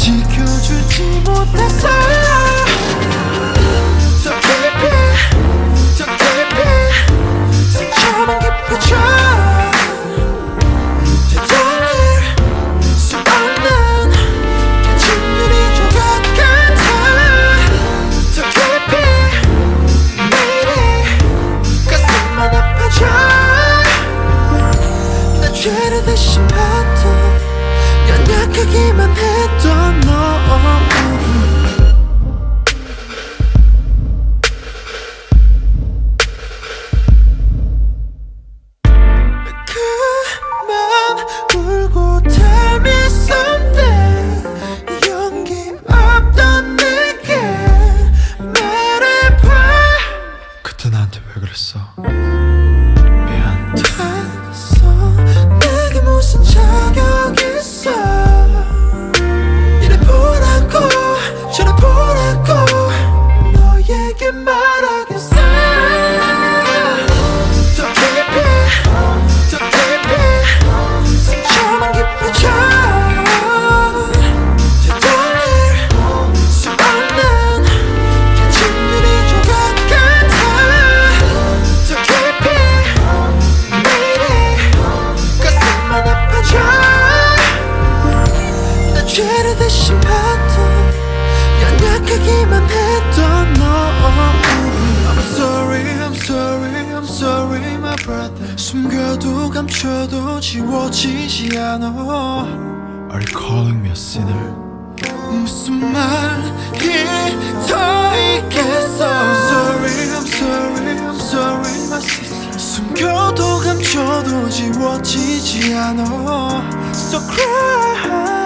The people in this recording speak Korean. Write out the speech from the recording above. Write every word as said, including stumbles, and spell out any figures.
지켜주지 못해서 더 깊이 더 깊이 상처만 깊어져 되돌릴 수 없는 진율이 조각 같아 더 깊이 매일이 가슴만 아파져 나 죄를 대신 받던 연약하기만 했던 너 그만 울고 tell me something 용기 없던 내게 말해봐 그때 나한테 왜 그랬어? 미안. 됐어 내게 무슨 자격 있어 이래 보라고 저래 보라고 너에게 말하겠어 더 깊이 더 깊이 상처만 깊어져 되돌릴 수 없는 진율이 조각 같아 더 깊이 매일이 가슴만 아파져 나 죄를 대신 받던 연약하기만 했던 너 I'm sorry, I'm sorry, I'm sorry my brother 숨겨도 감춰도 지워지지 않아 Are you calling me a sinner? 무슨 말이 더 있겠어 I'm sorry, I'm sorry, I'm sorry my sister 숨겨도 감춰도 지워지지 않아 So cry